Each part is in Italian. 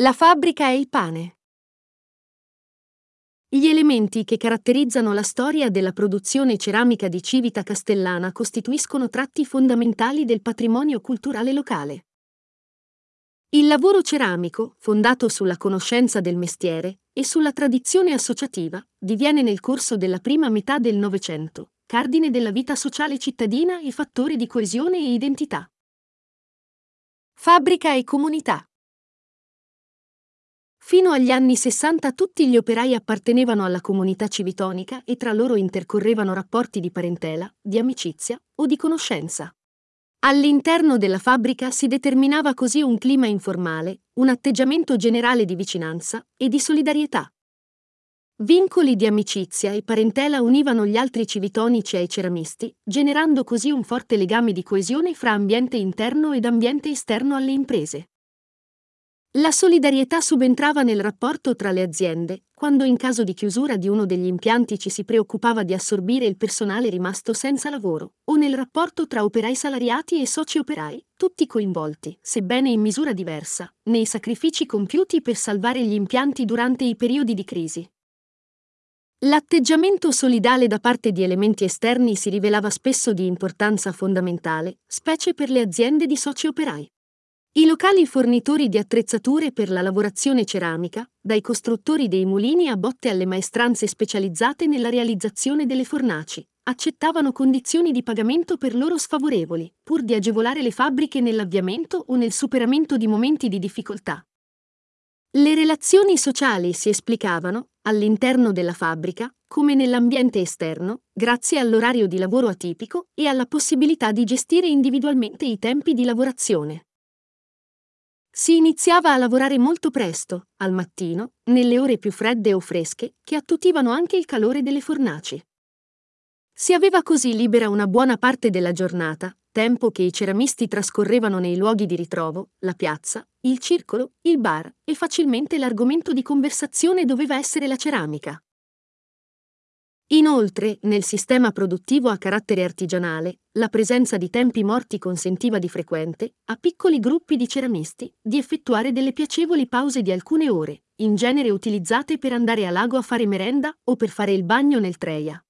La fabbrica e il pane. Gli elementi che caratterizzano la storia della produzione ceramica di Civita Castellana costituiscono tratti fondamentali del patrimonio culturale locale. Il lavoro ceramico, fondato sulla conoscenza del mestiere e sulla tradizione associativa, diviene nel corso della prima metà del Novecento cardine della vita sociale cittadina e fattore di coesione e identità. Fabbrica e comunità. Fino agli anni 60 tutti gli operai appartenevano alla comunità civitonica e tra loro intercorrevano rapporti di parentela, di amicizia o di conoscenza. All'interno della fabbrica si determinava così un clima informale, un atteggiamento generale di vicinanza e di solidarietà. Vincoli di amicizia e parentela univano gli altri civitonici ai ceramisti, generando così un forte legame di coesione fra ambiente interno ed ambiente esterno alle imprese. La solidarietà subentrava nel rapporto tra le aziende, quando in caso di chiusura di uno degli impianti ci si preoccupava di assorbire il personale rimasto senza lavoro, o nel rapporto tra operai salariati e soci operai, tutti coinvolti, sebbene in misura diversa, nei sacrifici compiuti per salvare gli impianti durante i periodi di crisi. L'atteggiamento solidale da parte di elementi esterni si rivelava spesso di importanza fondamentale, specie per le aziende di soci operai. I locali fornitori di attrezzature per la lavorazione ceramica, dai costruttori dei mulini a botte alle maestranze specializzate nella realizzazione delle fornaci, accettavano condizioni di pagamento per loro sfavorevoli, pur di agevolare le fabbriche nell'avviamento o nel superamento di momenti di difficoltà. Le relazioni sociali si esplicavano, all'interno della fabbrica, come nell'ambiente esterno, grazie all'orario di lavoro atipico e alla possibilità di gestire individualmente i tempi di lavorazione. Si iniziava a lavorare molto presto, al mattino, nelle ore più fredde o fresche, che attutivano anche il calore delle fornaci. Si aveva così libera una buona parte della giornata, tempo che i ceramisti trascorrevano nei luoghi di ritrovo, la piazza, il circolo, il bar, e facilmente l'argomento di conversazione doveva essere la ceramica. Inoltre, nel sistema produttivo a carattere artigianale, la presenza di tempi morti consentiva di frequente, a piccoli gruppi di ceramisti, di effettuare delle piacevoli pause di alcune ore, in genere utilizzate per andare a lago a fare merenda o per fare il bagno nel Treia.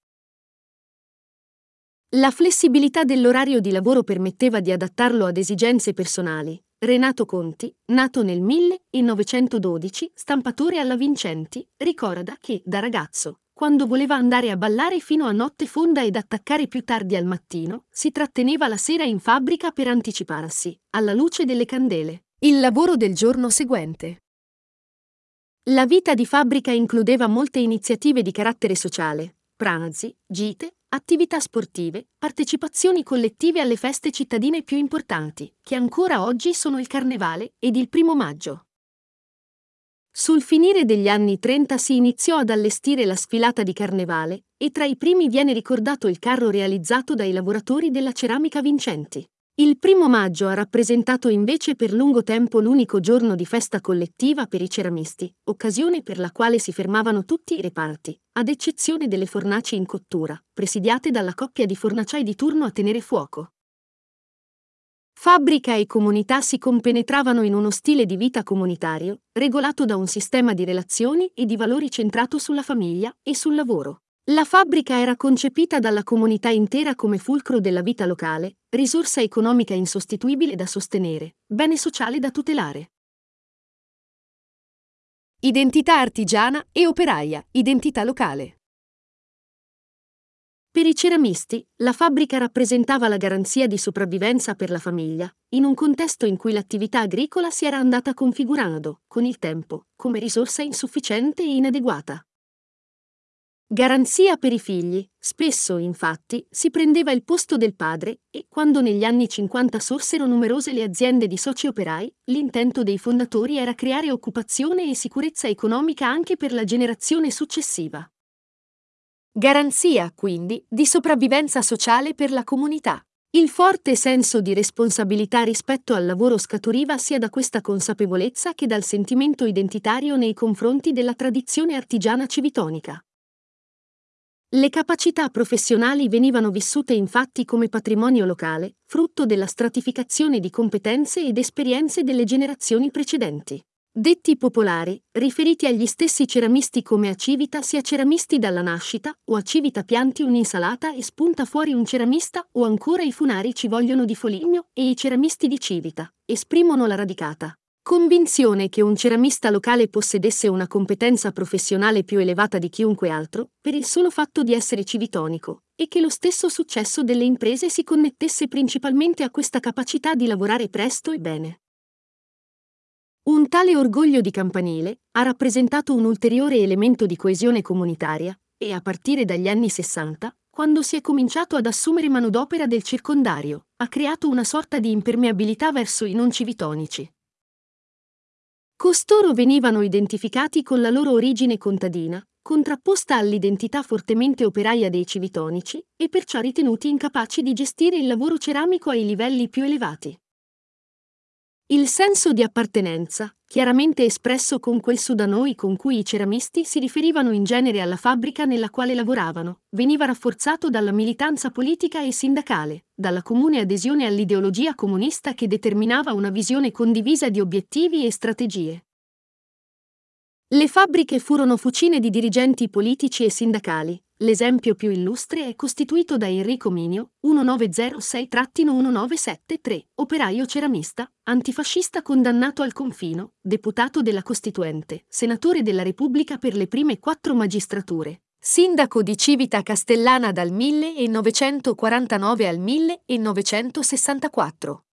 La flessibilità dell'orario di lavoro permetteva di adattarlo ad esigenze personali. Renato Conti, nato nel 1912, stampatore alla Vincenti, ricorda che, da ragazzo, quando voleva andare a ballare fino a notte fonda ed attaccare più tardi al mattino, si tratteneva la sera in fabbrica per anticiparsi, alla luce delle candele, il lavoro del giorno seguente. La vita di fabbrica includeva molte iniziative di carattere sociale, pranzi, gite, attività sportive, partecipazioni collettive alle feste cittadine più importanti, che ancora oggi sono il Carnevale ed il 1° maggio. Sul finire degli anni 30 si iniziò ad allestire la sfilata di Carnevale, e tra i primi viene ricordato il carro realizzato dai lavoratori della ceramica Vincenti. Il 1° maggio ha rappresentato invece per lungo tempo l'unico giorno di festa collettiva per i ceramisti, occasione per la quale si fermavano tutti i reparti, ad eccezione delle fornaci in cottura, presidiate dalla coppia di fornaciai di turno a tenere fuoco. Fabbrica e comunità si compenetravano in uno stile di vita comunitario, regolato da un sistema di relazioni e di valori centrato sulla famiglia e sul lavoro. La fabbrica era concepita dalla comunità intera come fulcro della vita locale, risorsa economica insostituibile da sostenere, bene sociale da tutelare. Identità artigiana e operaia, identità locale. Per i ceramisti, la fabbrica rappresentava la garanzia di sopravvivenza per la famiglia, in un contesto in cui l'attività agricola si era andata configurando, con il tempo, come risorsa insufficiente e inadeguata. Garanzia per i figli, spesso, infatti, si prendeva il posto del padre e, quando negli anni 50 sorsero numerose le aziende di soci operai, l'intento dei fondatori era creare occupazione e sicurezza economica anche per la generazione successiva. Garanzia, quindi, di sopravvivenza sociale per la comunità. Il forte senso di responsabilità rispetto al lavoro scaturiva sia da questa consapevolezza che dal sentimento identitario nei confronti della tradizione artigiana civitonica. Le capacità professionali venivano vissute infatti come patrimonio locale, frutto della stratificazione di competenze ed esperienze delle generazioni precedenti. Detti popolari, riferiti agli stessi ceramisti come a Civita sia ceramisti dalla nascita, o a Civita pianti un'insalata e spunta fuori un ceramista, o ancora i funari ci vogliono di Foligno e i ceramisti di Civita, esprimono la radicata convinzione che un ceramista locale possedesse una competenza professionale più elevata di chiunque altro, per il solo fatto di essere civitonico, e che lo stesso successo delle imprese si connettesse principalmente a questa capacità di lavorare presto e bene. Un tale orgoglio di campanile ha rappresentato un ulteriore elemento di coesione comunitaria, e a partire dagli anni 60, quando si è cominciato ad assumere manodopera del circondario, ha creato una sorta di impermeabilità verso i non civitonici. Costoro venivano identificati con la loro origine contadina, contrapposta all'identità fortemente operaia dei civitonici, e perciò ritenuti incapaci di gestire il lavoro ceramico ai livelli più elevati. Il senso di appartenenza, chiaramente espresso con quel su da noi con cui i ceramisti si riferivano in genere alla fabbrica nella quale lavoravano, veniva rafforzato dalla militanza politica e sindacale, dalla comune adesione all'ideologia comunista che determinava una visione condivisa di obiettivi e strategie. Le fabbriche furono fucine di dirigenti politici e sindacali. L'esempio più illustre è costituito da Enrico Minio, 1906-1973, operaio ceramista, antifascista condannato al confino, deputato della Costituente, senatore della Repubblica per le prime 4 magistrature, sindaco di Civita Castellana dal 1949 al 1964.